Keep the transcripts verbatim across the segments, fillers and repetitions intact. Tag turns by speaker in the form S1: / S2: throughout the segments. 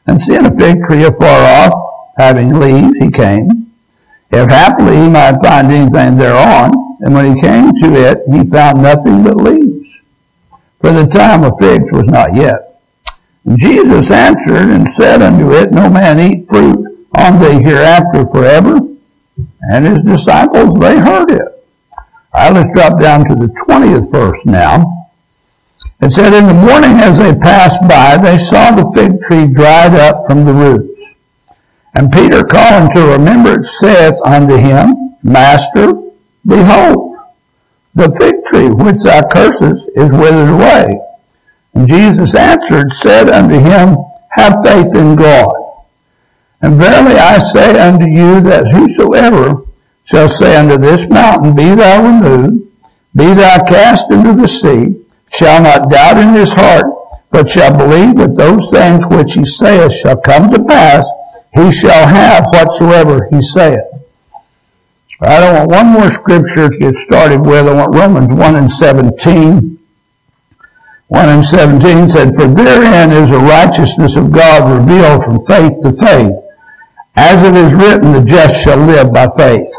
S1: and seeing a fig tree afar off, having leaves, he came, if haply he might find anything thereon. And when he came to it, he found nothing but leaves, for the time of figs was not yet. And Jesus answered and said unto it, No man eat fruit on thee hereafter forever. And his disciples, they heard it. All right, let's drop down to the twentieth verse now. It said, In the morning as they passed by, they saw the fig tree dried up from the roots. And Peter calling to remembrance saith unto him, Master, behold, the fig tree which thou cursest is withered away. And Jesus answered, said unto him, Have faith in God. And verily I say unto you that whosoever shall say unto this mountain, Be thou removed, be thou cast into the sea, shall not doubt in his heart, but shall believe that those things which he saith shall come to pass, he shall have whatsoever he saith. I don't want one more scripture to get started with. I want Romans one and seventeen. one and seventeen said, For therein is the righteousness of God revealed from faith to faith. As it is written, the just shall live by faith.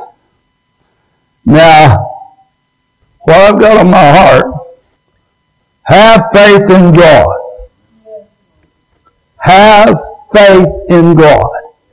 S1: Now, what I've got on my heart, have faith in God. Have faith in God.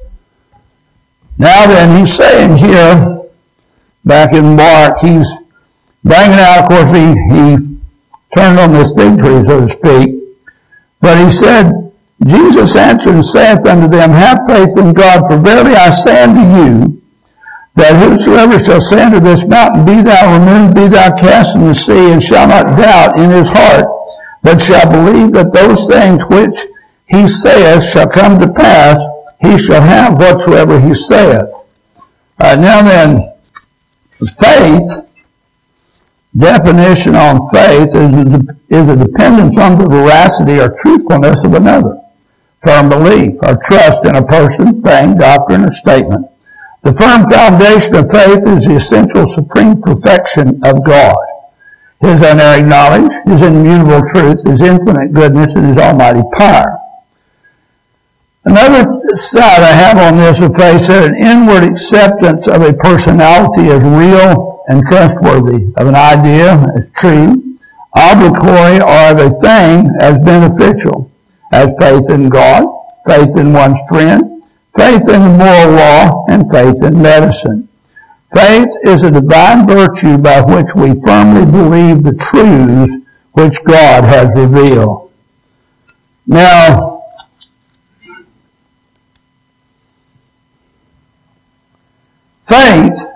S1: Now then, he's saying here, back in Mark, he's bringing out, of course, he, he turned on this fig tree, so to speak. But he said, Jesus answered and saith unto them, Have faith in God, for verily I say unto you, that whosoever shall say unto this mountain, Be thou removed, be thou cast in the sea, and shall not doubt in his heart, but shall believe that those things which he saith shall come to pass, he shall have whatsoever he saith. All right, now then, faith, definition on faith is a, is a dependence on the veracity or truthfulness of another. Firm belief or trust in a person, thing, doctrine, or statement. The firm foundation of faith is the essential supreme perfection of God. His unerring knowledge, his immutable truth, his infinite goodness, and his almighty power. Another side I have on this of faith said an inward acceptance of a personality as real and trustworthy, of an idea as true, obligatory, or of a thing as beneficial, as faith in God, faith in one's friend, faith in the moral law, and faith in medicine. Faith is a divine virtue by which we firmly believe the truths which God has revealed. Now, faith,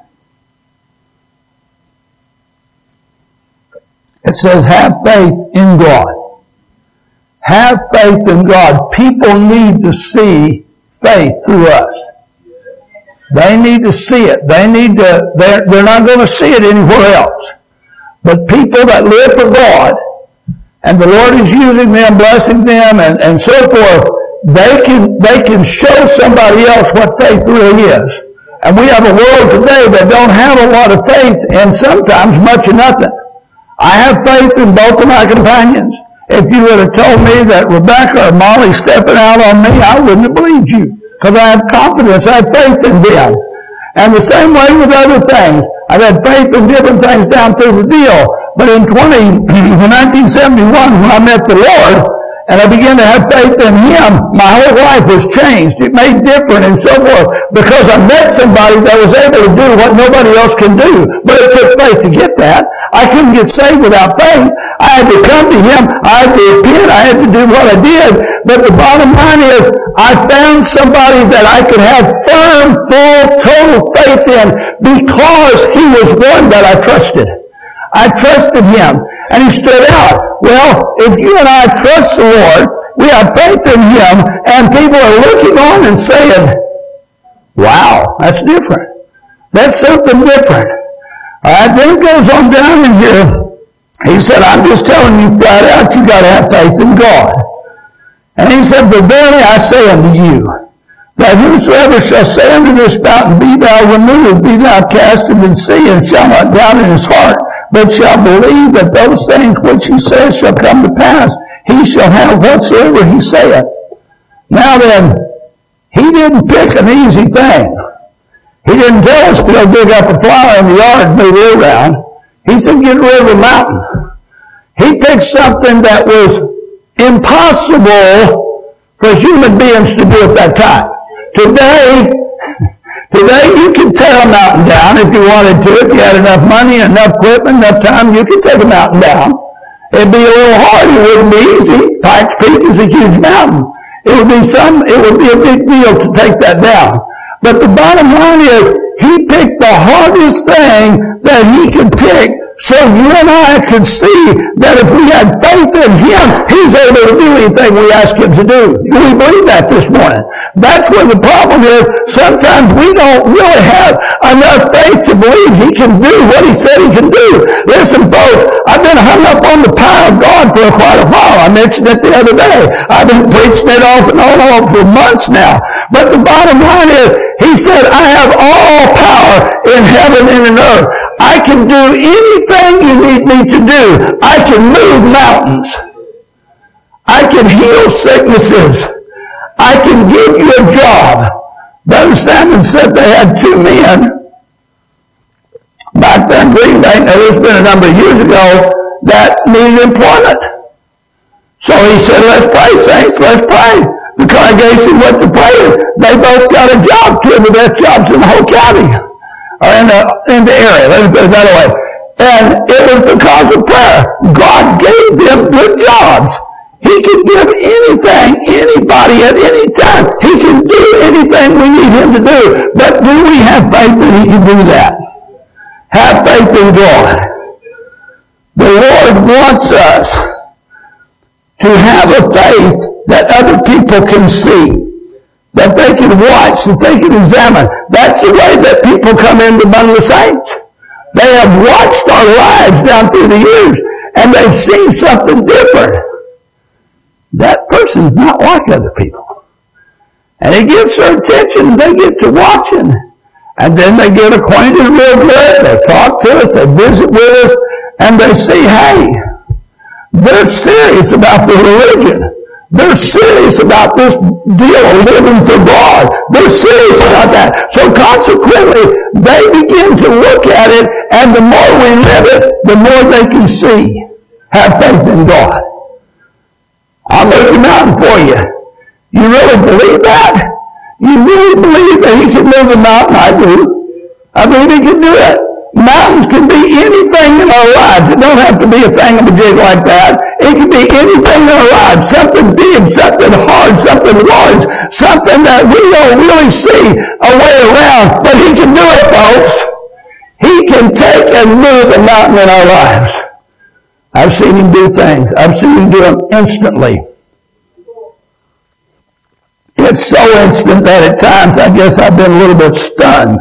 S1: it says have faith in God. Have faith in God. People need to see faith through us. They need to see it. They need to, they're, they're not going to see it anywhere else. But people that live for God, and the Lord is using them, blessing them, and, and so forth, they can, they can show somebody else what faith really is. And we have a world today that don't have a lot of faith, and sometimes much of nothing. I have faith in both of my companions. If you would have told me that Rebecca or Molly stepping out on me, I wouldn't have believed you. Because I have confidence, I have faith in them. And the same way with other things. I've had faith in different things down through the deal. But in nineteen seventy-one, when I met the Lord, and I began to have faith in Him, my whole life was changed. It made different and so forth. Because I met somebody that was able to do what nobody else can do. But it took faith to get that. I couldn't get saved without faith. I had to come to Him. I had to repent. I had to do what I did. But the bottom line is, I found somebody that I could have firm, full, total faith in because He was one that I trusted. I trusted Him. And He stood out. Well, if you and I trust the Lord, we have faith in Him, and people are looking on and saying, wow, that's different. That's something different. All right, then it goes on down in here. He said, I'm just telling you flat out, you got to have faith in God. And he said, but verily I say unto you, that whosoever shall say unto this mountain, Be thou removed, be thou cast into the sea, and shall not doubt in his heart, but shall believe that those things which he says shall come to pass, he shall have whatsoever he saith. Now then, he didn't pick an easy thing. He didn't tell us to go dig up a flower in the yard and move it around. He said, get rid of a mountain. He picked something that was impossible for human beings to do at that time. Today, today you could tear a mountain down if you wanted to. If you had enough money, enough equipment, enough time, you could take a mountain down. It'd be a little hard. It wouldn't be easy. Pikes Peak is a huge mountain. It would be some, it would be a big deal to take that down. But the bottom line is, he picked the hardest thing that he could pick so you and I could see that if we had faith in him, he's able to do anything we ask him to do. Do we believe that this morning? That's where the problem is. Sometimes we don't really have enough faith to believe he can do what he said he can do. Listen, folks, I've been hung up on the power of God for quite a while. I mentioned it the other day. I've been preaching it off and on and on for months now. But the bottom line is, he said, I have all power in heaven and in earth. I can do anything you need me to do. I can move mountains. I can heal sicknesses. I can give you a job. Brother Salmon said they had two men back there in Green Bay. Now, this has been a number of years ago that needed employment. So he said, let's pray, saints, let's pray. The congregation went to pray. They both got a job, two of the best jobs in the whole county, or in the, in the area. Let me put it that way. And it was because of prayer. God gave them good jobs. He can give anything, anybody at any time. He can do anything we need him to do. But do we have faith that he can do that? Have faith in God. The Lord wants us to have a faith that other people can see, that they can watch, that they can examine. That's the way that people come into among the saints. They have watched our lives down through the years, and they've seen something different. That person's not like other people. And it gets their attention, and they get to watching. And then they get acquainted real good, they talk to us, they visit with us, and they see, hey, they're serious about their religion. They're serious about this deal of living for God. They're serious about that. So consequently, they begin to look at it, and the more we live it, the more they can see. Have faith in God. I'll move the mountain for you. You really believe that? You really believe that he can move a mountain? I do. I believe he can do it. Mountains can be anything in our lives. It don't have to be a thingamajig like that. It can be anything in our lives. Something big, something hard, something large, something that we don't really see a way around. But he can do it, folks. He can take and move a mountain in our lives. I've seen him do things. I've seen him do them instantly. It's so instant that at times I guess I've been a little bit stunned.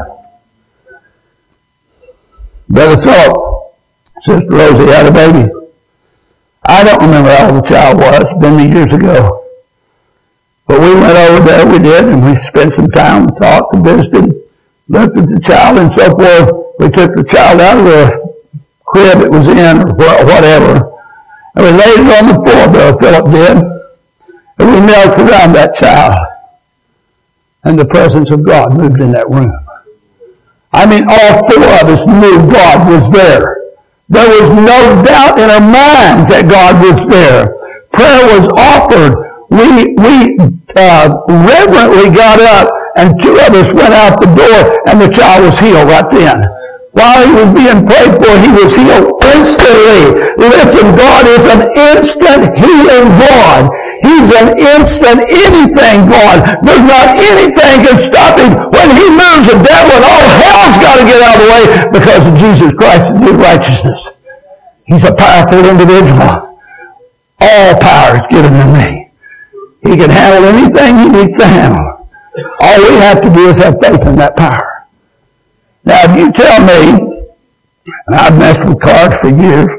S1: Brother Philip, Sister Rosie had a baby. I don't remember how the child was. It's been years ago. But we went over there, we did, and we spent some time, talked and visited, looked at the child and so forth. We took the child out of the crib it was in, or whatever, and we laid it on the floor, Brother Philip did, and we knelt around that child. And the presence of God moved in that room. I mean, all four of us knew God was there. There was no doubt in our minds that God was there. Prayer was offered. We, we uh, reverently got up, and two of us went out the door, and the child was healed right then. While he was being prayed for, he was healed instantly. Listen, God is an instant healing God. He's an instant anything God. There's not anything can stop him. When he moves, the devil and all hell's got to get out of the way because of Jesus Christ and his righteousness. He's a powerful individual. All power is given to me. He can handle anything he needs to handle. All we have to do is have faith in that power. Now, if you tell me, and I've messed with cars for years,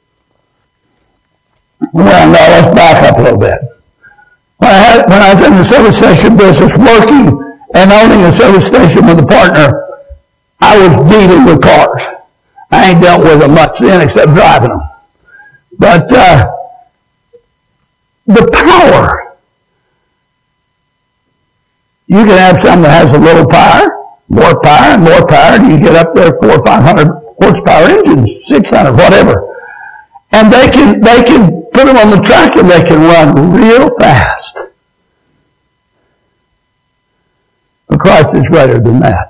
S1: well, now let's back up a little bit. When I, had, when I was in the service station business working and owning a service station with a partner, I was dealing with cars. I ain't dealt with them much then except driving them. But uh, the power You can have some that has a little power, more power and more power, and you get up there four or five hundred horsepower engines, six hundred, whatever. And they can, they can put them on the track and they can run real fast. But Christ is greater than that.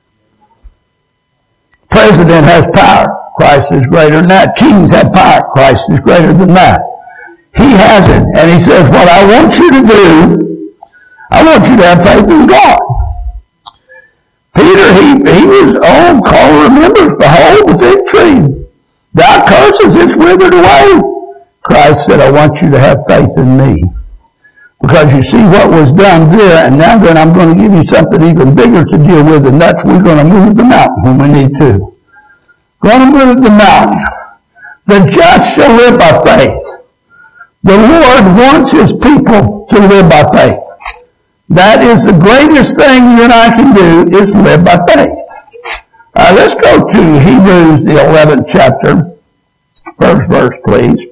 S1: President has power. Christ is greater than that. Kings have power. Christ is greater than that. He has it. And he says, what I want you to do, I want you to have faith in God. Peter, he, he was, oh, call remembers, behold the fig tree. Thou curses, it's withered away. Christ said, I want you to have faith in me. Because you see what was done there, and now then I'm going to give you something even bigger to deal with, and that's we're going to move the mountain when we need to. Going to move the mountain. The just shall live by faith. The Lord wants his people to live by faith. That is the greatest thing you and I can do, is live by faith. Uh, let's go to Hebrews, the eleventh chapter. First verse, please.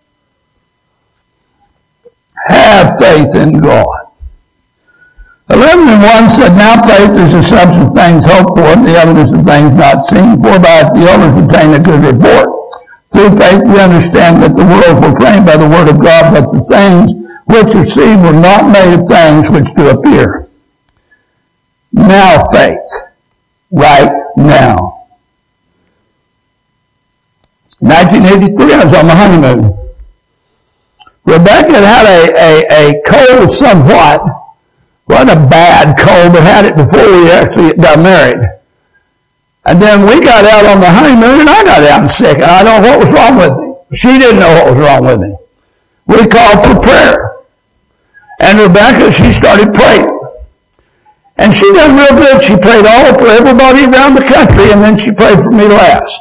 S1: Have faith in God. eleven and one said, now faith is the substance of things hoped for, the evidence of things not seen, for by it the elders obtain a good report. Through faith we understand that the world was framed by the word of God, that the things which are seen were not made of things which do appear. Now faith. Right now. nineteen eighty-three, I was on the honeymoon. Rebecca had a, a, a cold somewhat. Wasn't a bad cold, but had it before we actually got married. And then we got out on the honeymoon, and I got out sick, and I don't know what was wrong with me. She didn't know what was wrong with me. We called for prayer. And Rebecca, she started praying. And she done real good. She prayed all for everybody around the country, and then she prayed for me last.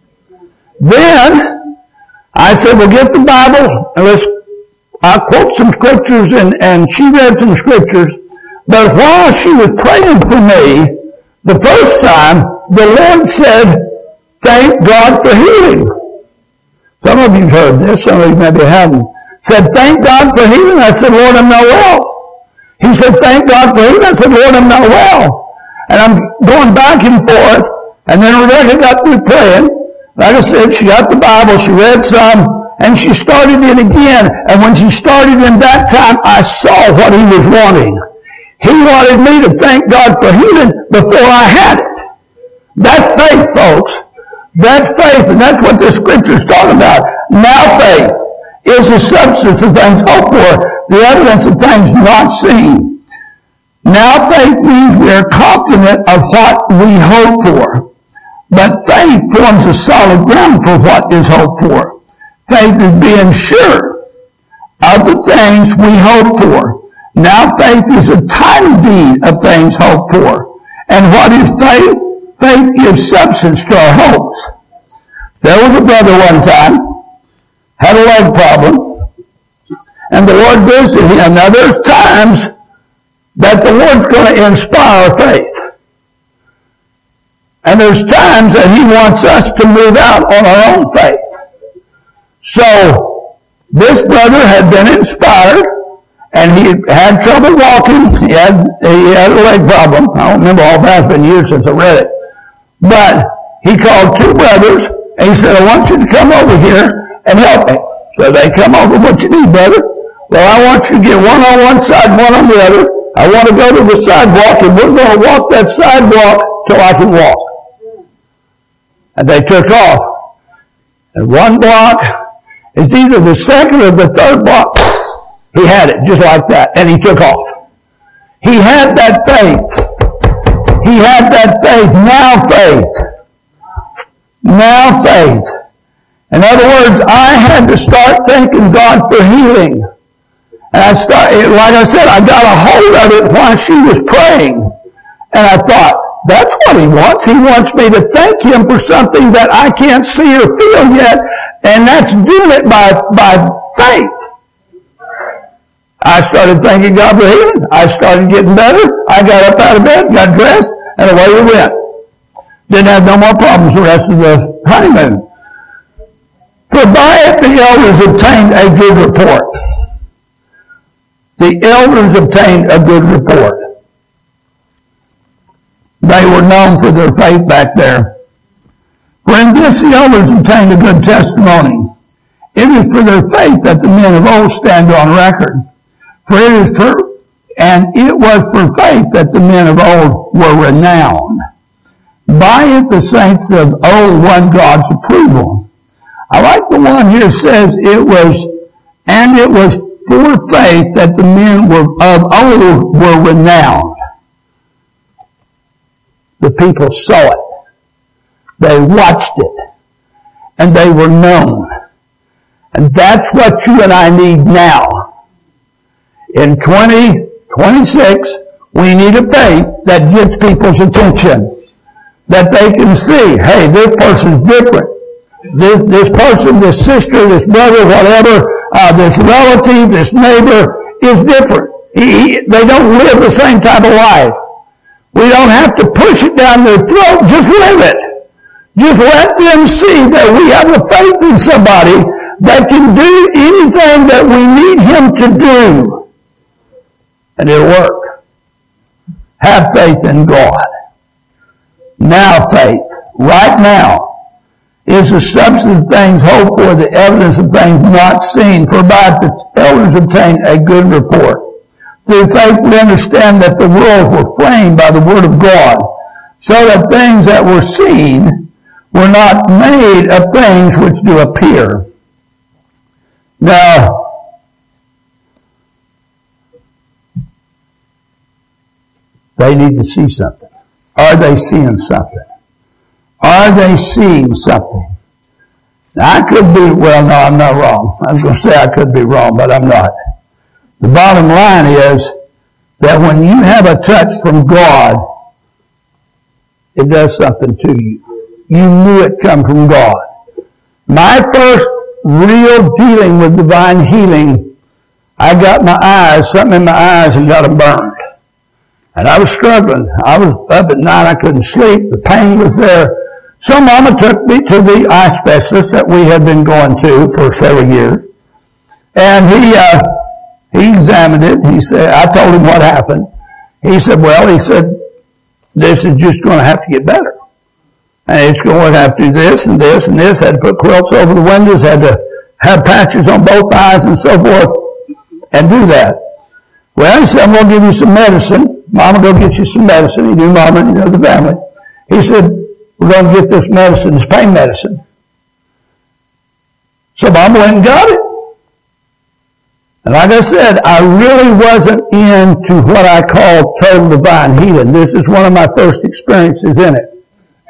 S1: Then, I said, well, get the Bible, and let's, I'll quote some scriptures, and, and she read some scriptures. But while she was praying for me, the first time, the Lord said, thank God for healing. Some of you heard this, some of you maybe haven't. Said, thank God for healing. I said, Lord, I'm not well. He said, thank God for healing. I said, Lord, I'm not well. And I'm going back and forth. And then Rebecca got through praying. Like I said, she got the Bible. She read some. And she started it again. And when she started in that time, I saw what he was wanting. He wanted me to thank God for healing before I had it. That's faith, folks. That's faith. And that's what this scripture is talking about. Now faith is the substance of things hoped for, the evidence of things not seen. Now faith means we are confident of what we hope for. But faith forms a solid ground for what is hoped for. Faith is being sure of the things we hope for. Now faith is a title deed of things hoped for. And what is faith? Faith gives substance to our hopes. There was a brother one time, had a leg problem, and the Lord visited him. Now there's times that the Lord's going to inspire faith. And there's times that he wants us to move out on our own faith. So, this brother had been inspired, and he had trouble walking. He had, he had a leg problem. I don't remember all that. It's been years since I read it. But he called two brothers, and he said, I want you to come over here and help me. So they come over, what you need, brother? Well, I want you to get one on one side, one on the other. I want to go to the sidewalk, and we're going to walk that sidewalk till I can walk. And they took off. And one block is either the second or the third block. He had it just like that, and he took off. He had that faith. He had that faith. Now faith. Now faith. In other words, I had to start thanking God for healing. And I started, like I said, I got a hold of it while she was praying. And I thought, that's what he wants. He wants me to thank him for something that I can't see or feel yet. And that's doing it by, by faith. I started thanking God for healing. I started getting better. I got up out of bed, got dressed, and away we went. Didn't have no more problems the rest of the honeymoon. For by it the elders obtained a good report. The elders obtained a good report. they were known for their faith back there. For in this the elders obtained a good testimony. It is for their faith that the men of old stand on record. For it is for, and it was for faith that the men of old were renowned. By it the saints of old won God's approval. I like the one here says it was, and it was for faith that the men were of old were renowned. The people saw it. They watched it. And they were known. And that's what you and I need now. In twenty twenty-six, we need a faith that gets people's attention. That they can see, hey, this person's different. This, this person, this sister, this brother, whatever, uh, this relative, this neighbor is different. He, he, they don't live the same type of life. We don't have to push it down their throat. Just live it. Just let them see that we have a faith in somebody that can do anything that we need him to do. And it'll work. Have faith in God. Now faith, right now, is the substance of things hoped for, the evidence of things not seen. For by the elders obtained a good report. Through faith we understand that the worlds were framed by the word of God, so that things that were seen were not made of things which do appear. Now, they need to see something. Are they seeing something? Are they seeing something? Now, I could be, well, no, I'm not wrong. I was going to say I could be wrong, but I'm not. The bottom line is that when you have a touch from God, it does something to you. You knew it come from God. My first real dealing with divine healing, I got my eyes, something in my eyes, and got them burned. And I was struggling. I was up at night. I couldn't sleep. The pain was there. So Mama took me to the eye specialist that we had been going to for several years. And he, uh, he examined it. He said, I told him what happened. He said, well, he said, this is just going to have to get better. And it's going to have to do this and this and this. Had to put quilts over the windows. Had to have patches on both eyes and so forth. And do that. Well, he said, I'm going to give you some medicine. Mama, go get you some medicine. He knew Mama and he knew the family. He said, we're going to get this medicine, this pain medicine. So Mama went and got it. And like I said, I really wasn't into what I call total divine healing. This is one of my first experiences in it.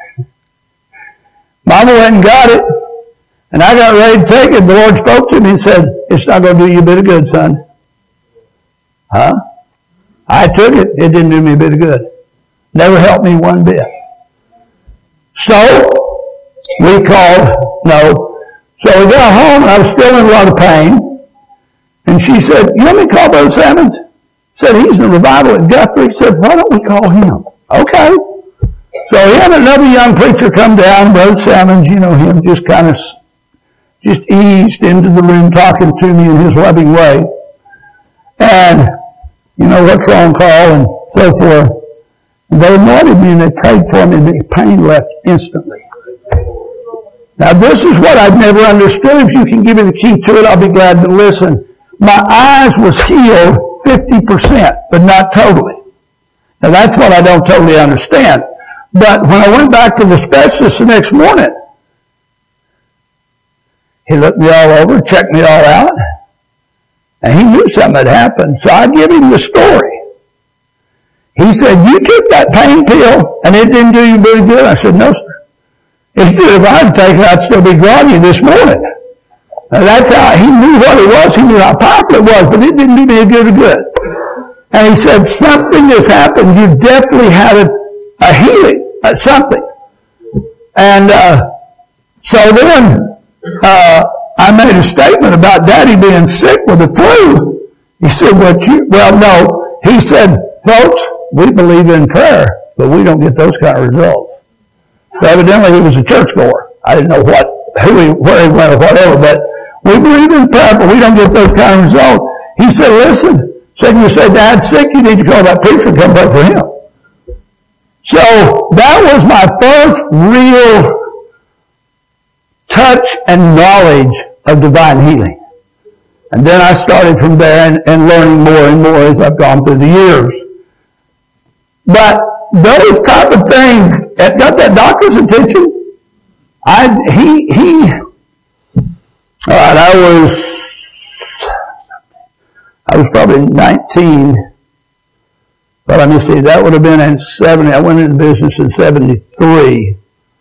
S1: Mama went and got it. And I got ready to take it. The Lord spoke to me and said, it's not going to do you a bit of good, son. Huh? I took it. It didn't do me a bit of good. Never helped me one bit. So, we called, no. So we got home and I was still in a lot of pain. And she said, you want me to call Brother Sammons? Said, he's in a revival at Guthrie. Said, why don't we call him? Okay. So he had another young preacher come down, Brother Sammons, you know him, just kind of, just eased into the room talking to me in his loving way. And, you know, what's wrong, Carl, and so forth. And they anointed me and they prayed for me and the pain left instantly. Now this is what I've never understood. If you can give me the key to it, I'll be glad to listen. My eyes was healed fifty percent, but not totally. Now that's what I don't totally understand. But when I went back to the specialist the next morning, he looked me all over, checked me all out. And he knew something had happened, so I give him the story. He said, you took that pain pill and it didn't do you very good? I said, no, sir. He said, if I had taken it, I'd still be groggy this morning. Now that's how, he knew what it was, he knew how powerful it was, but it didn't do me a good or good. And he said, something has happened, you definitely had a, a healing, uh, something. And uh, so then, uh, I made a statement about Daddy being sick with the flu. He said, what you, well, no. He said, folks, we believe in prayer, but we don't get those kind of results. So evidently he was a churchgoer. I didn't know what, who he, where he went or whatever, but we believe in prayer, but we don't get those kind of results. He said, listen, said you say Dad's sick, you need to call that preacher and come pray for him. So that was my first real touch and knowledge of divine healing. And then I started from there and, and learning more and more as I've gone through the years. But those type of things, it got that doctor's attention. I, he, he, all right, I was, I was probably nineteen. But let me see, that would have been in seventy. I went into business in seventy-three.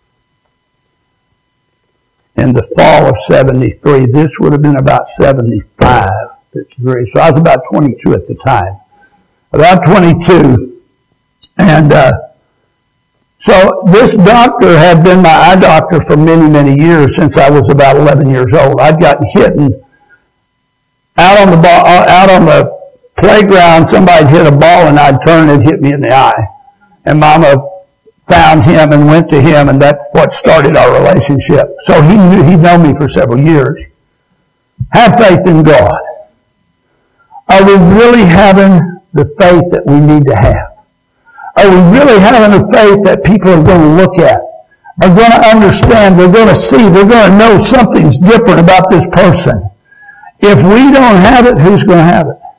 S1: In the fall of seventy-three. This would have been about seventy-five, fifty-three. So I was about twenty-two at the time. About twenty-two. And uh, so this doctor had been my eye doctor for many, many years, since I was about eleven years old. I'd gotten hit out on the ball, out on the playground, somebody hit a ball and I'd turn and it hit me in the eye. And Mama found him and went to him, and that's what started our relationship. So he knew, he'd known me for several years. Have faith in God. Are we really having the faith that we need to have? Are we really having a faith that people are going to look at, are going to understand, they're going to see, they're going to know something's different about this person? If we don't have it, who's going to have it?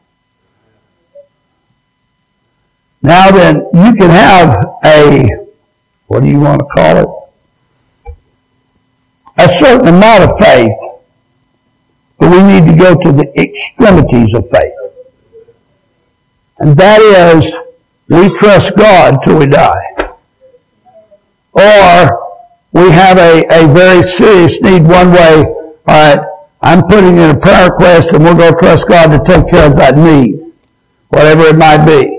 S1: Now then, you can have a, what do you want to call it? A certain amount of faith, but we need to go to the extremities of faith. And that is, we trust God till we die. Or we have a, a very serious need one way, all right, I'm putting in a prayer request and we're going to trust God to take care of that need, whatever it might be.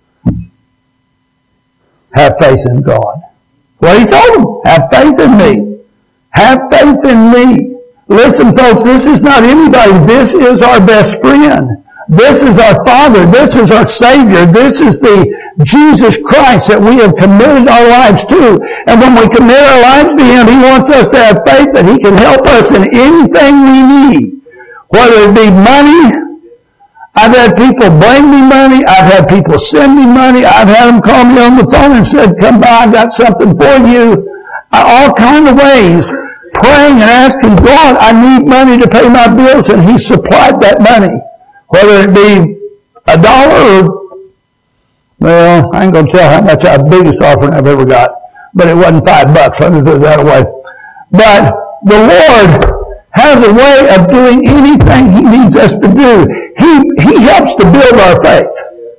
S1: Have faith in God. Well, he told them, have faith in me. Have faith in me. Listen, folks, this is not anybody. This is our best friend. This is our Father. This is our Savior. This is the Jesus Christ that we have committed our lives to. And when we commit our lives to Him, He wants us to have faith that He can help us in anything we need. Whether it be money, I've had people bring me money. I've had people send me money. I've had them call me on the phone and said, come by, I got something for you. All kind of ways. Praying and asking God, I need money to pay my bills, and He supplied that money. Whether it be a dollar or, well, I ain't going to tell how much our biggest offering I've ever got, but it wasn't five bucks. Let me put it that away. But the Lord has a way of doing anything He needs us to do. He, he helps to build our faith.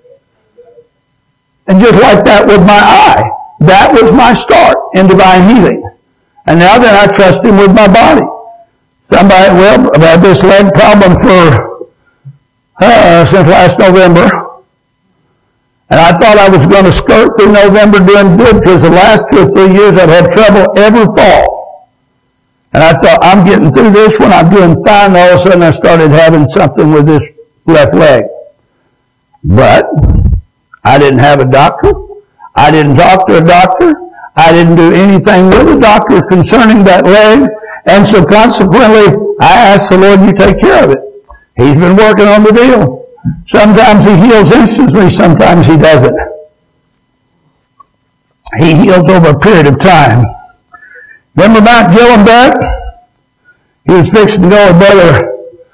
S1: And just like that with my eye, that was my start in divine healing. And now then I trust Him with my body. Somebody, well, I've had this leg problem for, uh, since last November. And I thought I was going to skirt through November doing good, because the last two or three years I've had trouble every fall. And I thought, I'm getting through this one, I'm doing fine. All of a sudden I started having something with this left leg. But I didn't have a doctor. I didn't talk to a doctor. I didn't do anything with a doctor concerning that leg. And so consequently, I asked the Lord, you take care of it. He's been working on the deal. Sometimes He heals instantly, sometimes He doesn't. He heals over a period of time. Remember Mount Gillimbet? He was fixing to go with Brother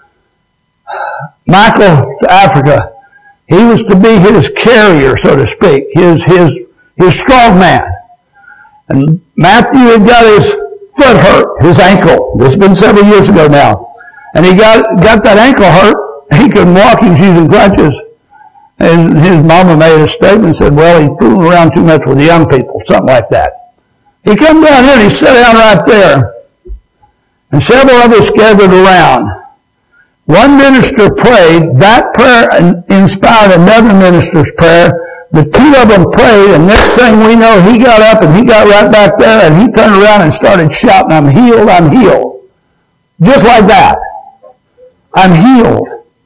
S1: Michael to Africa. He was to be his carrier, so to speak, his his his strong man. And Matthew had got his foot hurt, his ankle. This has been several years ago now. And he got got that ankle hurt. He couldn't walk. He was using crutches. And his mama made a statement and said, well, he's fooling around too much with the young people, something like that. He come down here and he sat down right there. And several of us gathered around. One minister prayed. That prayer inspired another minister's prayer. The two of them prayed, and next thing we know, he got up and he got right back there and he turned around and started shouting, I'm healed, I'm healed. Just like that. I'm healed.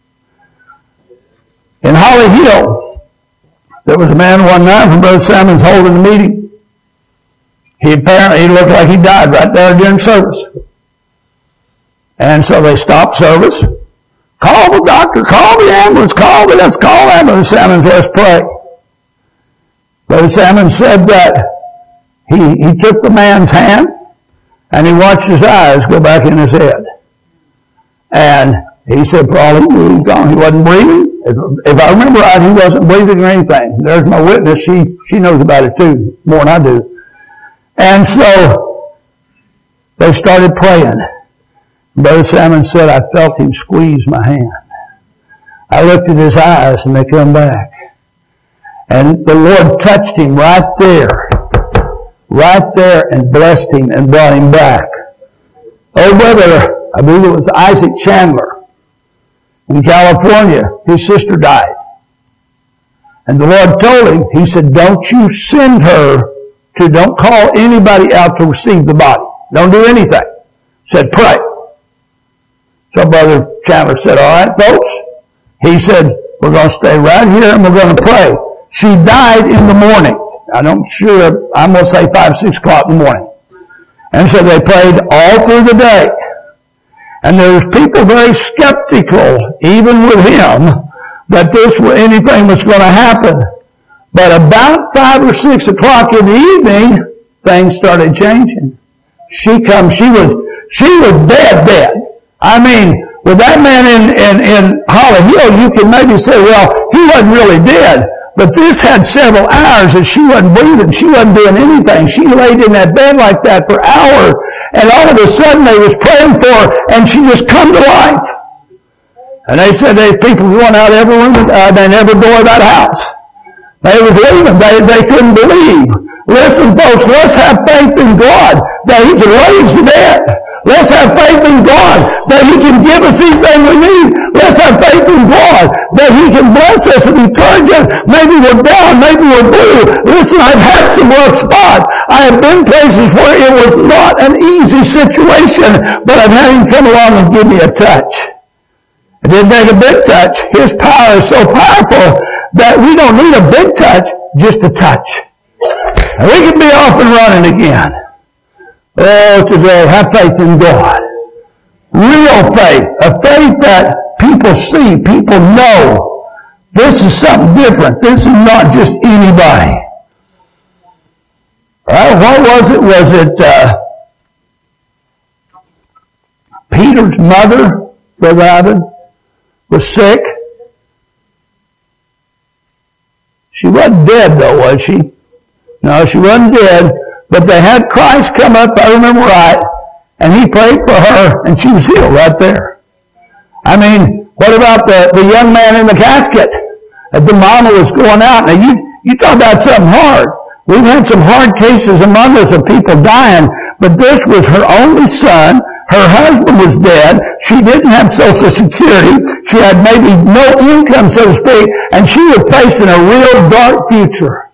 S1: In Holly Hill, there was a man one night from Brother Salmon's holding a meeting. He apparently he looked like he died right there during service. And so they stopped service. Call the doctor, call the ambulance, call this, call the ambulance. Salmons, let's pray. Brother Brother Salmon said that he, he took the man's hand and he watched his eyes go back in his head. And he said, probably he was gone. He wasn't breathing. If, if I remember right, he wasn't breathing or anything. There's my witness. She, she knows about it too, more than I do. And so they started praying. Brother Salmon said, I felt him squeeze my hand. I looked at his eyes and they come back. And the Lord touched him right there. Right there and blessed him and brought him back. Oh, brother, I believe it was Isaac Chandler in California. His sister died. And the Lord told him, he said, don't you send her to, don't call anybody out to receive the body. Don't do anything. He said, pray. So Brother Chandler said, all right, folks. He said, we're going to stay right here and we're going to pray. She died in the morning. I don't sure, I'm going to say five, six o'clock in the morning. And so they prayed all through the day. And there was people very skeptical, even with him, that this anything was going to happen. But about five or six o'clock in the evening, things started changing. She come, she was, she was dead, dead. I mean, with that man in, in, in Holly Hill, you can maybe say, well, he wasn't really dead. But this had several hours and she wasn't breathing. She wasn't doing anything. She laid in that bed like that for hours. And all of a sudden they was praying for her and she just come to life. And they said there's people going out every room, uh, and every door of that house. They was leaving. They, they couldn't believe. Listen, folks, let's have faith in God that He can raise the dead. Let's have faith in God that He can give us anything we need. Let's have faith in God that He can bless us and encourage us. Maybe we're down, maybe we're blue. Listen, I've had some rough spots. I have been places where it was not an easy situation, but I've had Him come along and give me a touch. It didn't take a big touch. His power is so powerful that we don't need a big touch, just a touch. And we can be off and running again. Oh, today, have faith in God. Real faith. A faith that people see, people know. This is something different. This is not just anybody. Well, what was it? Was it uh, Peter's mother, Brother Ivan, was sick? She wasn't dead, though, was she? No, she wasn't dead. But they had Christ come up, I remember right, and He prayed for her, and she was healed right there. I mean, what about the, the young man in the casket that the mama was going out? Now, you, you talk about something hard. We've had some hard cases among us of people dying, but this was her only son. Her husband was dead. She didn't have Social Security. She had maybe no income, so to speak, and she was facing a real dark future.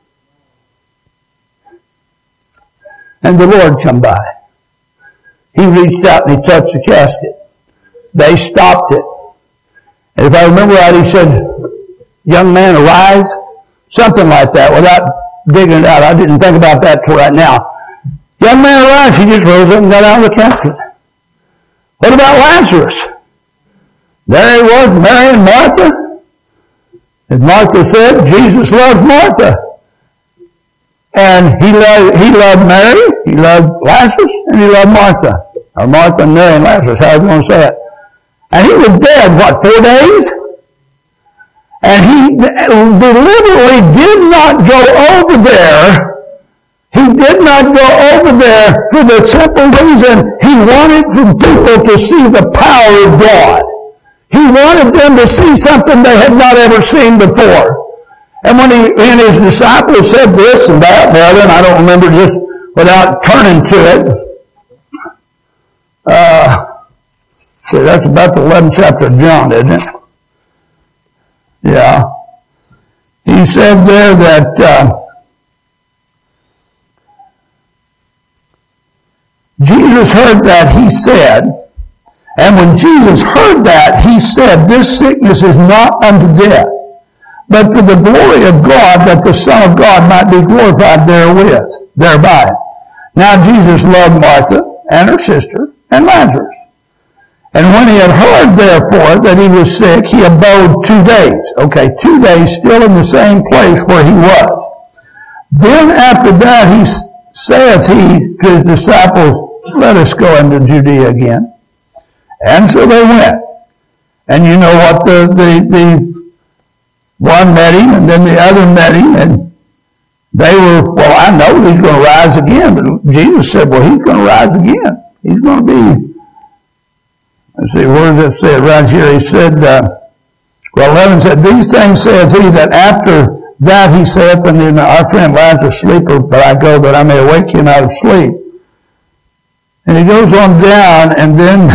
S1: And the Lord come by. He reached out and He touched the casket. They stopped it. And if I remember right, He said, young man, arise. Something like that, without digging it out. I didn't think about that till right now. Young man, arise. He just rose up and got out of the casket. What about Lazarus? There he was, Mary and Martha. As Martha said, Jesus loved Martha. And he loved, he loved Mary, He loved Lazarus, and He loved Martha. Or Martha and Mary and Lazarus, however you want to say it. And he was dead, what, four days? And he deliberately did not go over there. He did not go over there for the simple reason He wanted some people to see the power of God. He wanted them to see something they had not ever seen before. And when he and his disciples said this and that and the other, and I don't remember just without turning to it. Uh, see, that's about the eleventh chapter of John, isn't it? Yeah. He said there that uh, Jesus heard that, He said, and when Jesus heard that, He said, this sickness is not unto death, but for the glory of God, that the Son of God might be glorified therewith, thereby. Now Jesus loved Martha and her sister and Lazarus. And when He had heard, therefore, that he was sick, He abode two days. Okay, two days still in the same place where He was. Then after that he saith he to his disciples, let us go into Judea again. And so they went. And you know what, the, the, the one met him, and then the other met him, and they were, well, I know he's going to rise again. But Jesus said, well, he's going to rise again. He's going to be, let's see, where does it say it right here? He said, uh, well, eleven said, these things saith he, that after that he saith unto our friend Lazarus sleepeth, but I go that I may awake him out of sleep. And he goes on down, and then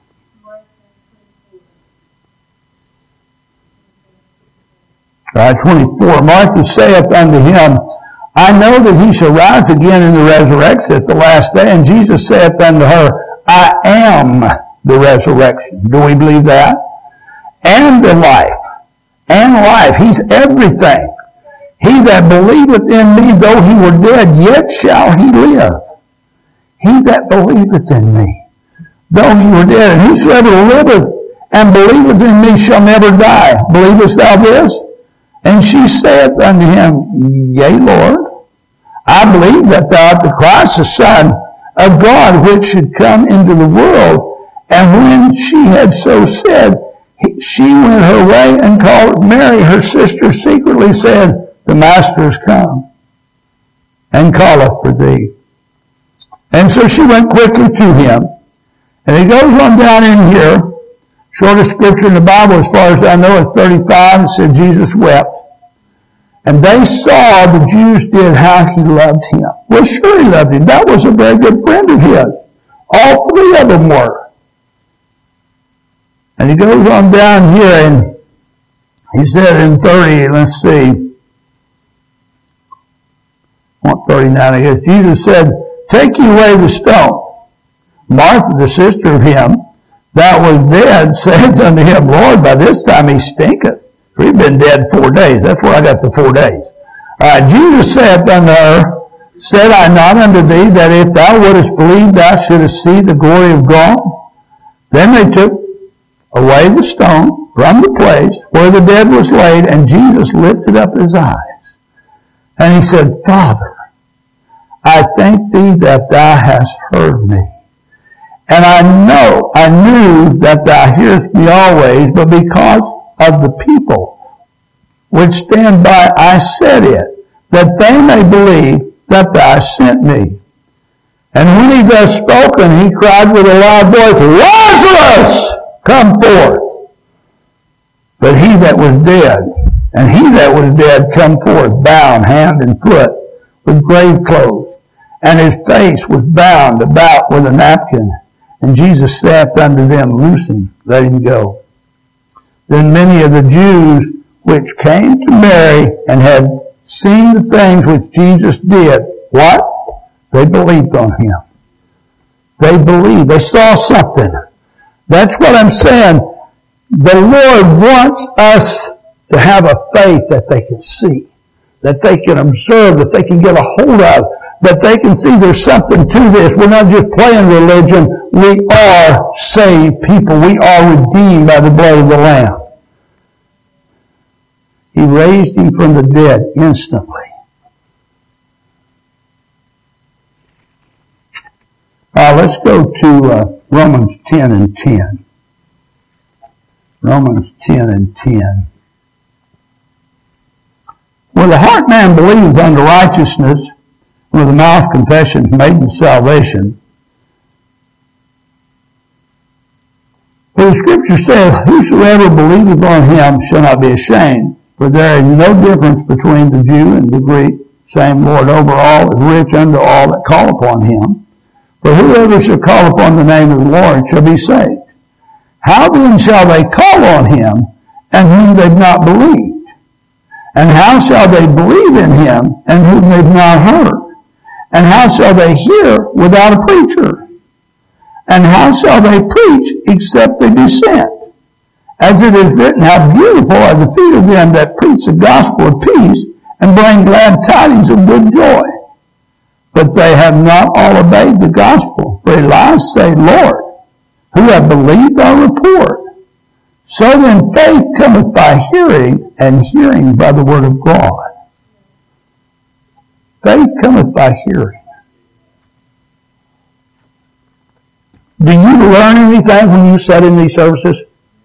S1: uh, twenty-four, Martha saith unto him, I know that he shall rise again in the resurrection at the last day. And Jesus saith unto her, I am the resurrection. Do we believe that? And the life. And life. He's everything. He that believeth in me, though he were dead, yet shall he live. He that believeth in me, though he were dead. And whosoever liveth and believeth in me shall never die. Believest thou this? And she saith unto him, Yea, Lord, I believe that thou art the Christ, the Son of God, which should come into the world. And when she had so said, she went her way and called Mary, her sister, secretly said, the Master is come, and calleth for thee. And so she went quickly to him. And he goes on down in here, shortest scripture in the Bible, as far as I know, is thirty-five, and said Jesus wept. And they saw, the Jews did, how he loved him. Well, sure he loved him. That was a very good friend of his. All three of them were. And he goes on down here, and he said in thirty, let's see, thirty-nine, I guess, Jesus said, take ye away the stone. Martha, the sister of him that was dead, saith unto him, Lord, by this time he stinketh. For he'd been dead four days. That's where I got the four days. All right, Jesus saith unto her, said I not unto thee that if thou wouldest believe, thou shouldest see the glory of God? Then they took away the stone from the place where the dead was laid, and Jesus lifted up his eyes. And he said, Father, I thank thee that thou hast heard me. And I know, I knew that thou hearest me always, but because of the people which stand by, I said it, that they may believe that thou hast sent me. And when he thus spoken, he cried with a loud voice, Lazarus, come forth. But he that was dead, and he that was dead come forth, bound hand and foot with grave clothes, and his face was bound about with a napkin. And Jesus saith unto them, Loose him, let him go. Then many of the Jews which came to Mary and had seen the things which Jesus did, what? They believed on him. They believed. They saw something. That's what I'm saying. The Lord wants us to have a faith that they can see, that they can observe, that they can get a hold of, that they can see there's something to this. We're not just playing religion. We are saved people. We are redeemed by the blood of the Lamb. He raised him from the dead instantly. Now let's go to uh, Romans ten and ten. Romans ten and ten. With the heart man believeth unto righteousness, with the mouth confession is made in salvation. For the scripture says, Whosoever believeth on him shall not be ashamed. For there is no difference between the Jew and the Greek. Same Lord over all is rich unto all that call upon him. For whoever shall call upon the name of the Lord shall be saved. How then shall they call on him, and whom they've not believed? And how shall they believe in him, and whom they've not heard? And how shall they hear without a preacher? And how shall they preach except they be sent? As it is written, how beautiful are the feet of them that preach the gospel of peace and bring glad tidings of good joy. But they have not all obeyed the gospel. For Elias said, Lord, who have believed our report? So then faith cometh by hearing, and hearing by the word of God. Faith cometh by hearing. Do you learn anything when you sit in these services?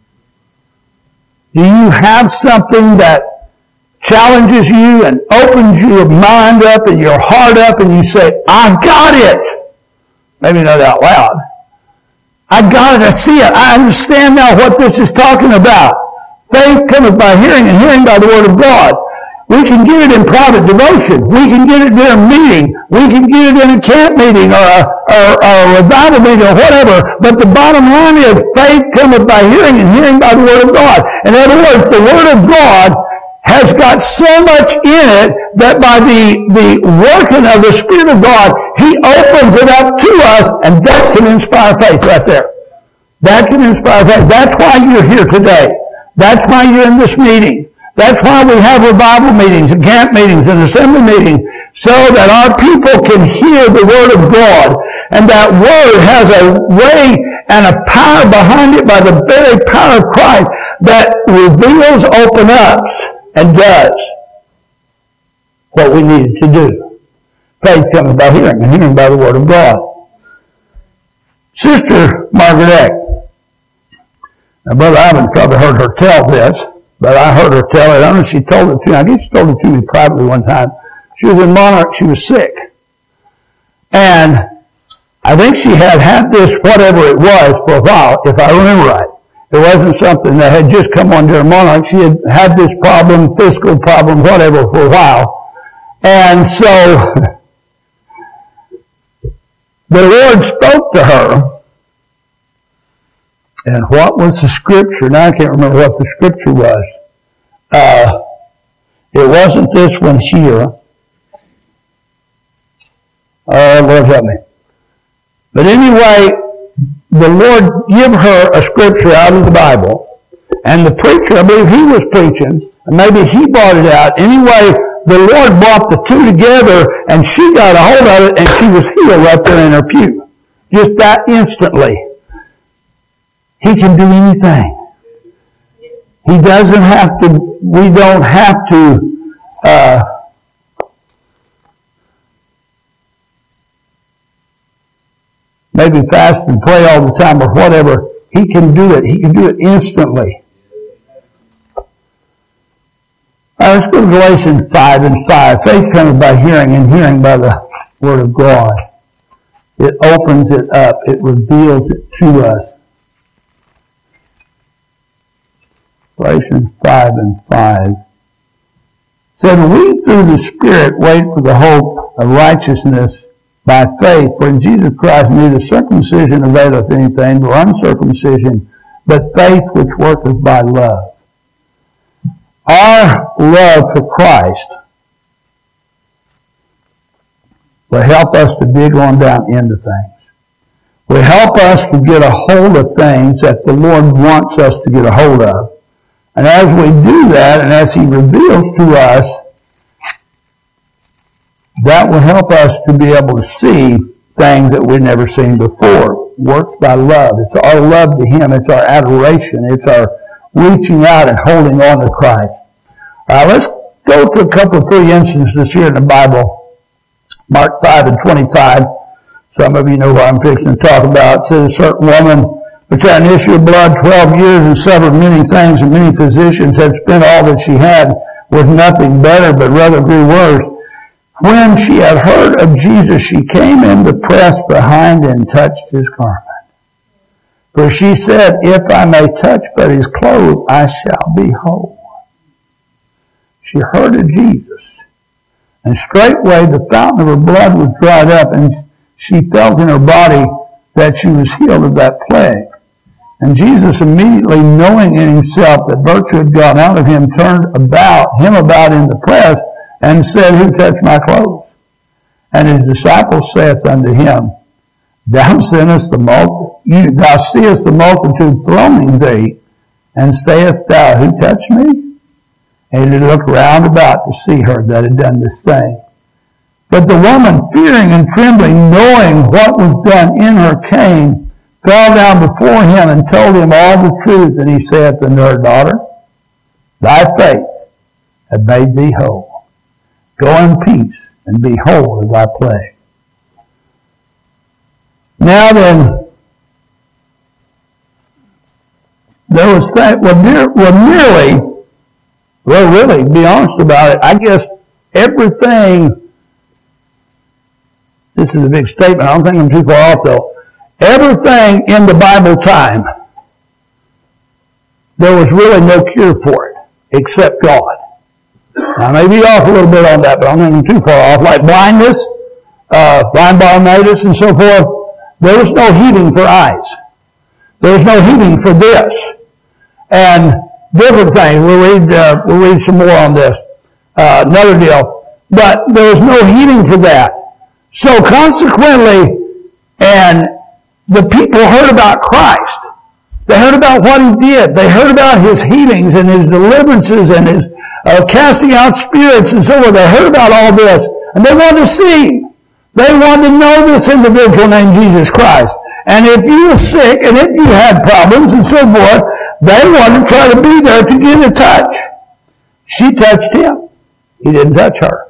S1: Do you have something that challenges you and opens your mind up and your heart up and you say, I got it? Maybe not out loud. I got it. I see it. I understand now what this is talking about. Faith cometh by hearing, and hearing by the word of God. We can get it in private devotion. We can get it during a meeting. We can get it in a camp meeting or a, or, or a revival meeting or whatever. But the bottom line is faith cometh by hearing, and hearing by the word of God. In other words, the word of God has got so much in it that by the, the working of the Spirit of God, He opens it up to us, and that can inspire faith right there. That can inspire faith. That's why you're here today. That's why you're in this meeting. That's why we have revival meetings and camp meetings and assembly meetings, so that our people can hear the Word of God. And that Word has a way and a power behind it by the very power of Christ that reveals, opens up, and does what we needed to do. Faith comes by hearing, and hearing by the Word of God. Sister Margaret, now Brother Ivan probably heard her tell this, but I heard her tell it. I don't know if she told it to me. I guess she told it to me privately one time. She was in Monarch. She was sick. And I think she had had this, whatever it was, for a while, if I remember right. It wasn't something that had just come on during Monarch. She had had this problem, physical problem, whatever, for a while. And so the Lord spoke to her. And what was the scripture? Now I can't remember what the scripture was. Uh, it wasn't this one here. Oh, Lord help me. But anyway, the Lord gave her a scripture out of the Bible. And the preacher, I believe he was preaching, and maybe he brought it out. Anyway, the Lord brought the two together, and she got a hold of it, and she was healed right there in her pew. Just that instantly. He can do anything. He doesn't have to, we don't have to, uh, maybe fast and pray all the time or whatever. He can do it. He can do it instantly. All right, let's go to Galatians five and five. Faith comes by hearing, and hearing by the Word of God. It opens it up. It reveals it to us. Galatians five and five said, we through the Spirit wait for the hope of righteousness by faith, for in Jesus Christ neither circumcision availeth anything, nor uncircumcision, but faith which worketh by love. Our love for Christ will help us to dig on down into things. Will help us to get a hold of things that the Lord wants us to get a hold of. And as we do that, and as He reveals to us, that will help us to be able to see things that we've never seen before. Works by love. It's our love to Him. It's our adoration. It's our reaching out and holding on to Christ. Uh, let's go to a couple of three instances here in the Bible. Mark five and twenty-five. Some of you know what I'm fixing to talk about. It says a certain woman which had an issue of blood twelve years and suffered many things, and many physicians had spent all that she had with nothing better, but rather grew worse. When she had heard of Jesus, she came in the press behind and touched His garment. For she said, if I may touch but His clothes, I shall be whole. She heard of Jesus, and straightway the fountain of her blood was dried up, and she felt in her body that she was healed of that plague. And Jesus, immediately knowing in Himself that virtue had gone out of Him, turned about him about in the press, and said, who touched my clothes? And His disciples saith unto Him, Thou sinnest the multitude, thou seest the multitude thronging thee, and sayest thou, who touched me? And He looked round about to see her that had done this thing. But the woman, fearing and trembling, knowing what was done in her, came, fell down before Him, and told Him all the truth. And He saith unto her, Daughter, thy faith hath made thee whole. Go in peace, and be whole of thy plague. Now then, there was that, well, near, well, nearly, well, really, to be honest about it, I guess everything, this is a big statement, I don't think I'm too far off though, everything in the Bible time, there was really no cure for it, except God. Now, I may be off a little bit on that, but I don't think I'm too far off. Like blindness, uh, blind Bartimaeus and so forth, there was no healing for eyes. There was no healing for this. And different things. We'll read, uh, we'll read some more on this. Uh, another deal. But there was no healing for that. So consequently, and the people heard about Christ. They heard about what he did. They heard about his healings and his deliverances and his uh, casting out spirits and so forth. They heard about all this. And they wanted to see. They wanted to know this individual named Jesus Christ. And if you were sick and if you had problems and so forth, they wanted to try to be there to get a touch. She touched him. He didn't touch her.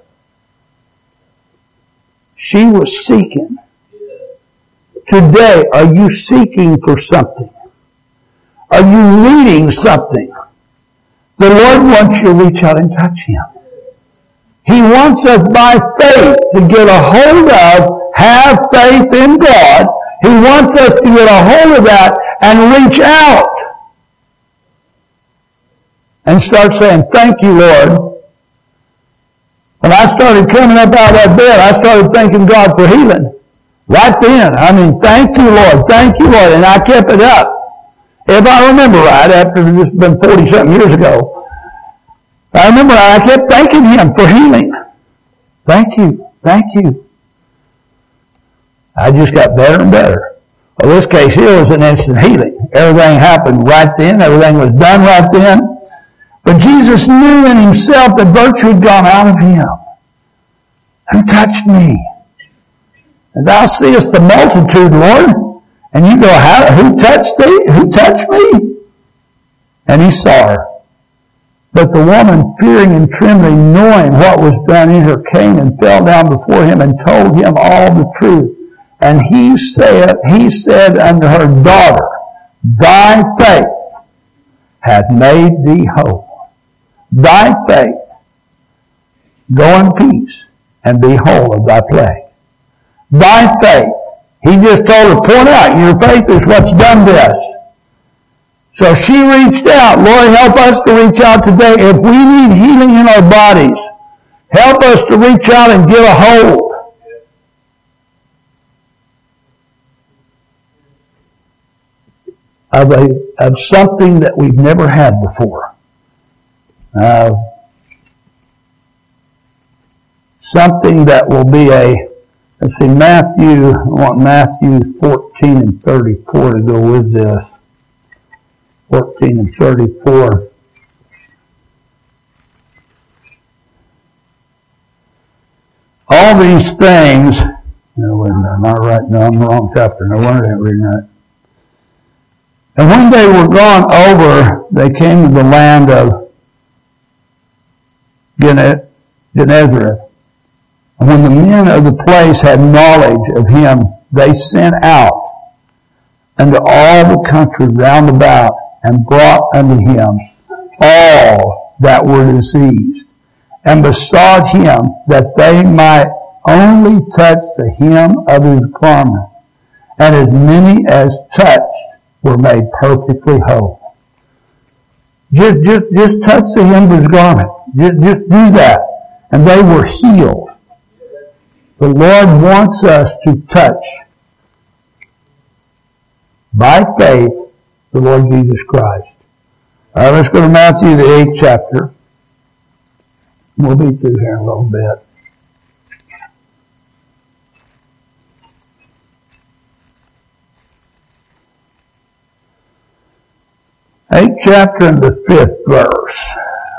S1: She was seeking. Today, are you seeking for something? Are you needing something? The Lord wants you to reach out and touch him. He wants us by faith to get a hold of, have faith in God. He wants us to get a hold of that and reach out and start saying, thank you, Lord. When I started coming up out of that bed, I started thanking God for healing. Right then. I mean, thank you, Lord. Thank you, Lord. And I kept it up. If I remember right, after this has been forty-something years ago, I remember I kept thanking him for healing. Thank you. Thank you. I just got better and better. Well, this case here was an instant healing. Everything happened right then. Everything was done right then. But Jesus knew in himself that virtue had gone out of him. Who touched me? And thou seest the multitude, Lord. And you go, How, who touched thee? Who touched me? And he saw her. But the woman, fearing and trembling, knowing what was done in her, came and fell down before him and told him all the truth. And he said, he said unto her, Daughter, thy faith hath made thee whole. Thy faith, go in peace and be whole of thy plague. Thy faith. He just told her, point out, your faith is what's done this. So she reached out. Lord, help us to reach out today. If we need healing in our bodies, help us to reach out and get a hold. Of, a, of something that we've never had before. Uh, something that will be a, let's see, Matthew, I want Matthew fourteen and thirty-four to go with this. fourteen and thirty-four. All these things, no, wait a minute, I'm not right, no, I'm the wrong chapter. No wonder I didn't read that. And when they were gone over, they came to the land of Gennesaret. And when the men of the place had knowledge of him, they sent out unto all the country round about, and brought unto him all that were diseased, and besought him that they might only touch the hem of his garment. And as many as touched were made perfectly whole. Just, just, just touch the hem of his garment. Just, just do that. And they were healed. The Lord wants us to touch, by faith, the Lord Jesus Christ. All right, let's go to Matthew, the eighth chapter. We'll be through here in a little bit. Eighth chapter and the fifth verse.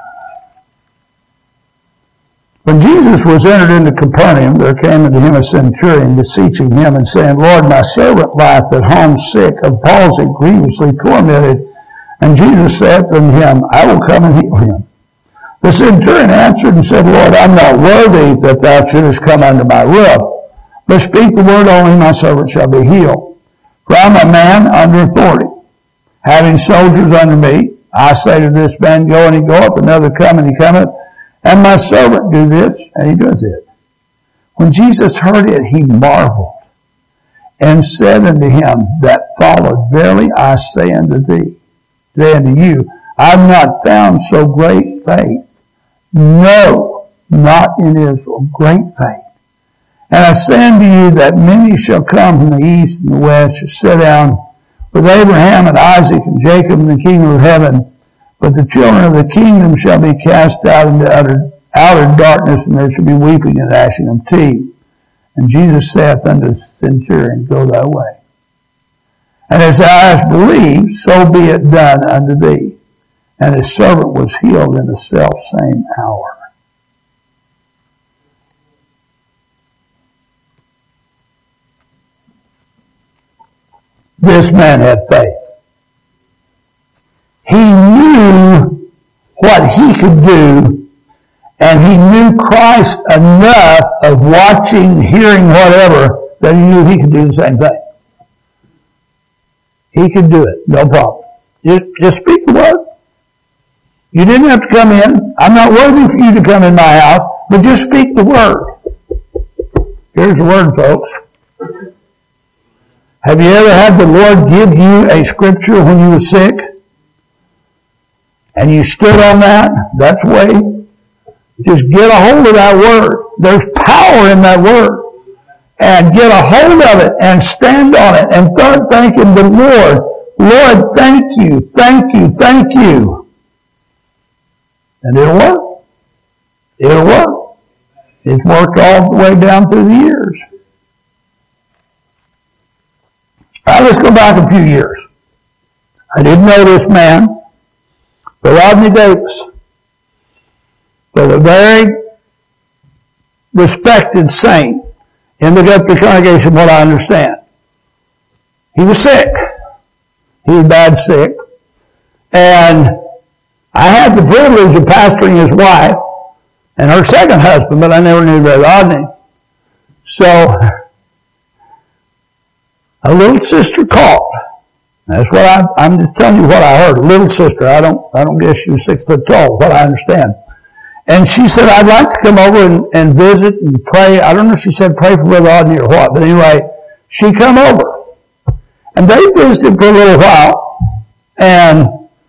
S1: When Jesus was entered into Capernaum, there came unto him a centurion, beseeching him, and saying, Lord, my servant lieth at home sick of palsy, grievously tormented. And Jesus saith unto him, I will come and heal him. The centurion answered and said, Lord, I'm not worthy that thou shouldest come under my roof, but speak the word only, my servant shall be healed. For I'm a man under authority, having soldiers under me. I say to this man, go, and he goeth, another come, and he cometh, and my servant do this, and he doeth it. When Jesus heard it, he marveled, and said unto him that followed, verily I say unto thee, say unto you, I have not found so great faith. No, not in Israel, great faith. And I say unto you that many shall come from the east and the west, shall sit down with Abraham and Isaac and Jacob in the kingdom of heaven. But the children of the kingdom shall be cast out into utter, outer darkness, and there shall be weeping and gnashing of teeth. And Jesus saith unto the centurion, go thy way. And as thou hast believed, so be it done unto thee. And his servant was healed in the selfsame hour. This man had faith. He knew what he could do, and he knew Christ enough of watching, hearing, whatever, that he knew he could do the same thing. He could do it, no problem. Just, just speak the word. You didn't have to come in. I'm not worthy for you to come in my house, but just speak the word. Here's the word, folks. Have you ever had the Lord give you a scripture when you were sick? And you stood on that? That's the way. Just get a hold of that word. There's power in that word. And get a hold of it and stand on it and start thanking the Lord. Lord, thank you, thank you, thank you. And it'll work. It'll work. It's worked all the way down through the years. All right, let's go back a few years. I didn't know this man, but Rodney Davis was a very respected saint in the Guthrie congregation, what I understand. He was sick. He was bad sick. And I had the privilege of pastoring his wife and her second husband, but I never knew Brother Rodney. So, a little sister called. That's what I, I'm just telling you what I heard. A little sister. I don't, I don't guess she was six foot tall, what I understand. And she said, I'd like to come over and, and visit and pray. I don't know if she said pray for Brother Rodney or what, but anyway, she come over. And they visited for a little while. And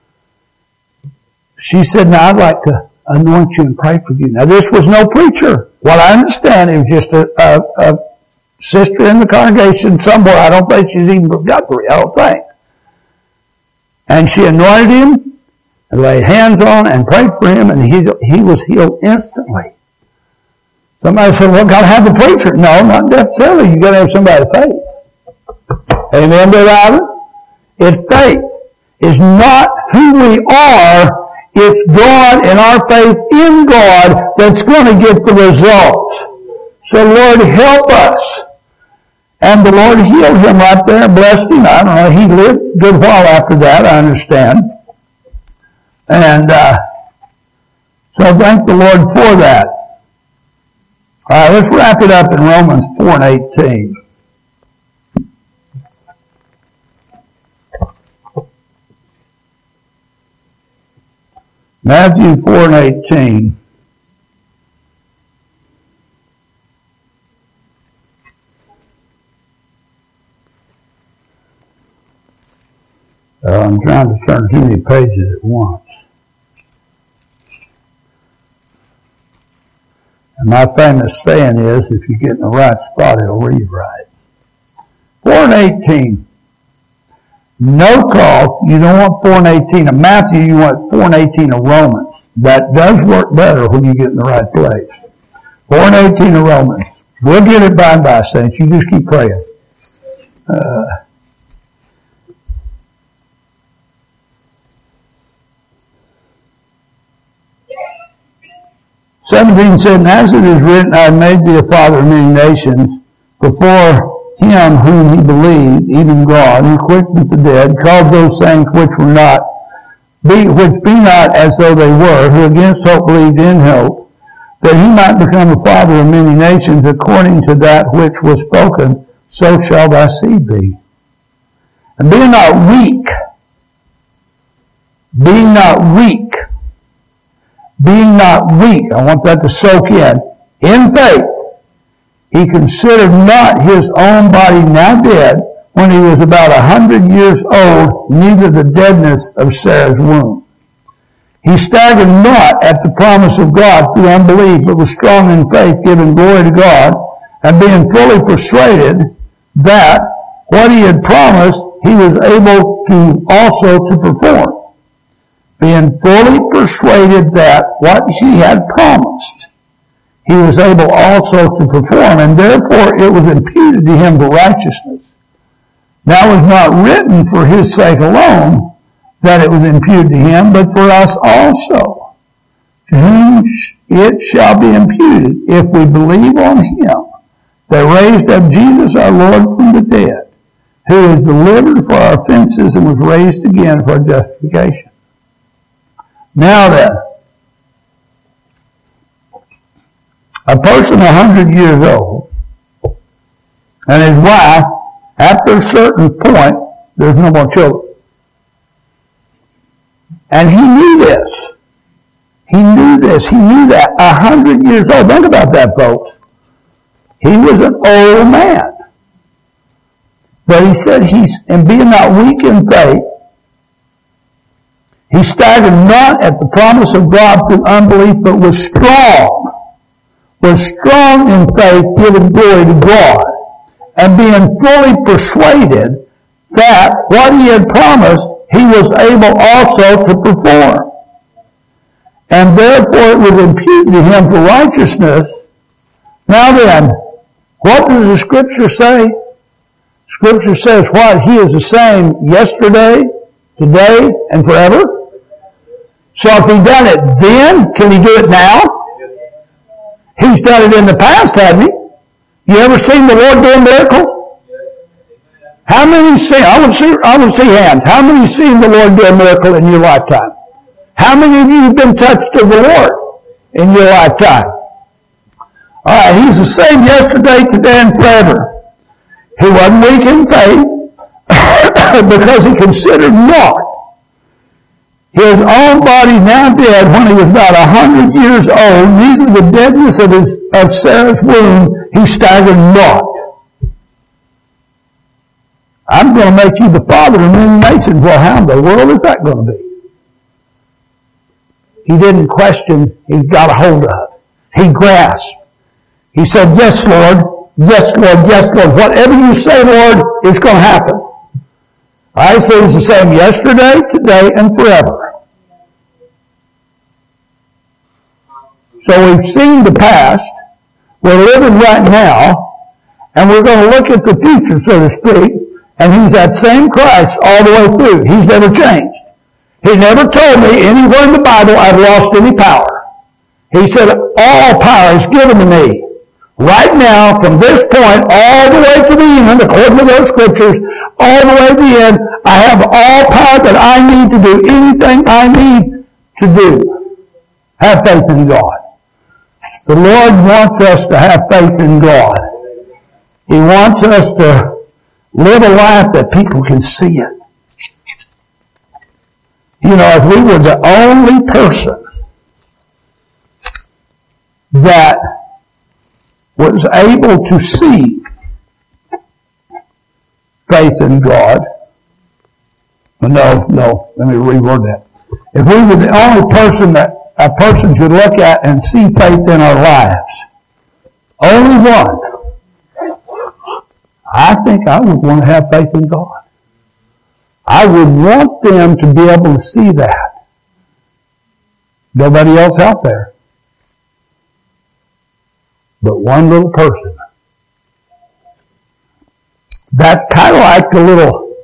S1: she said, now I'd like to anoint you and pray for you. Now this was no preacher. What I understand, it was just a, a, a sister in the congregation somewhere. I don't think she's even from Guthrie, I don't think. And she anointed him and laid hands on and prayed for him, and he, he was healed instantly. Somebody said, well, gotta have the preacher. No, not necessarily. You gotta have somebody of faith. Amen, Brother Ivan? It's faith. It's not who we are. It's God and our faith in God that's going to get the results. So Lord, help us. And the Lord healed him right there and blessed him. I don't know, he lived a good while after that, I understand. And uh, so thank the Lord for that. All right, let's wrap it up in Romans four and eighteen. Matthew four and eighteen. Uh, I'm trying to turn too many pages at once. And my famous saying is, if you get in the right spot, it'll read right. four and eighteen. No call. You don't want four and eighteen of Matthew, you want four and eighteen of Romans. That does work better when you get in the right place. four and eighteen of Romans. We'll get it by and by, saints. You just keep praying. Uh, seventeen said, and as it is written, I have made thee a father of many nations before him whom he believed, even God, who quickeneth the dead, called those things which were not, be, which be not as though they were, who against hope believed in hope, that he might become a father of many nations, according to that which was spoken, so shall thy seed be. And be not weak, be not weak, being not weak, I want that to soak in, in faith, he considered not his own body now dead, when he was about a hundred years old, neither the deadness of Sarah's womb. He staggered not at the promise of God through unbelief, but was strong in faith, giving glory to God, and being fully persuaded that what he had promised, he was able to also to perform. Being fully persuaded that what he had promised, he was able also to perform, and therefore it was imputed to him for righteousness. Now it was not written for his sake alone that it was imputed to him, but for us also, to whom it shall be imputed if we believe on him that raised up Jesus our Lord from the dead, who was delivered for our offenses and was raised again for our justification. Now then, a person a hundred years old and his wife, after a certain point, there's no more children. And he knew this. He knew this. He knew that. A hundred years old. Think about that, folks. He was an old man. But he said, he's, and being not weak in faith, he staggered not at the promise of God through unbelief, but was strong. Was strong in faith, giving glory to God. And being fully persuaded that what he had promised, he was able also to perform. And therefore it was imputed to him for righteousness. Now then, what does the Scripture say? Scripture says what? He is the same yesterday, today, and forever. So if he done it then, can he do it now? He's done it in the past, hasn't he? You ever seen the Lord do a miracle? How many seen, I want to see, I want to see hands. How many seen the Lord do a miracle in your lifetime? How many of you have been touched of the Lord in your lifetime? Alright, he's the same yesterday, today, and forever. He wasn't weak in faith because he considered not his own body now dead when he was about a hundred years old, neither the deadness of, his, of Sarah's womb, he staggered not. I'm going to make you the father of many nations. Well, how in the world is that going to be? He didn't question, he got a hold of. He grasped. He said, yes, Lord, yes, Lord, yes, Lord. Whatever you say, Lord, it's going to happen. I say it's the same yesterday, today, and forever. So we've seen the past, we're living right now, and we're going to look at the future, so to speak, and he's that same Christ all the way through. He's never changed. He never told me anywhere in the Bible I've lost any power. He said, all power is given to me. Right now, from this point, all the way to the end, according to those scriptures, all the way to the end, I have all power that I need to do anything I need to do. Have faith in God. The Lord wants us to have faith in God. He wants us to live a life that people can see it. You know, if we were the only person that was able to see faith in God, no, no, let me reword that. If we were the only person that a person could look at and see faith in our lives, only one, I think I would want to have faith in God. I would want them to be able to see that. Nobody else out there. But one little person. That's kind of like the little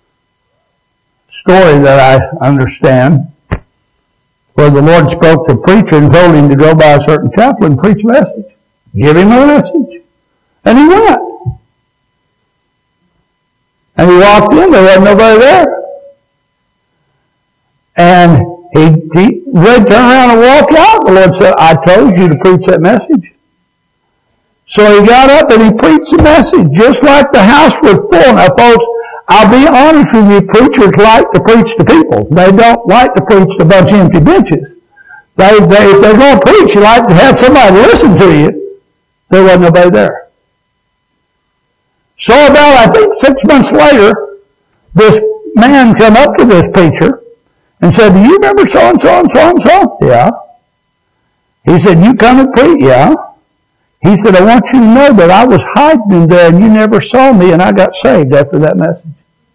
S1: story that I understand where the Lord spoke to a preacher and told him to go by a certain chapel and preach a message. Give him a message. And he went. And he walked in, there wasn't nobody there. And he, he would turn around and walk out. The Lord said, I told you to preach that message. So he got up and he preached the message, just like the house was full. Now, folks, I'll be honest with you, preachers like to preach to people. They don't like to preach to a bunch of empty benches. They, they, if they're going to preach, you like to have somebody listen to you. There wasn't nobody there. So about, I think, six months later, this man come up to this preacher and said, do you remember so-and-so and so-and-so? Yeah. He said, you come and preach? Yeah. He said, I want you to know that I was hiding in there and you never saw me and I got saved after that message.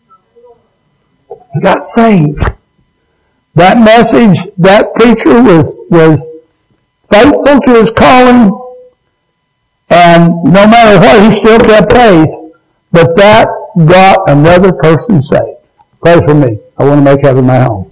S1: He got saved. That message, that preacher was, was faithful to his calling, and no matter what, he still kept faith, but that got another person saved. Pray for me. I want to make heaven my home.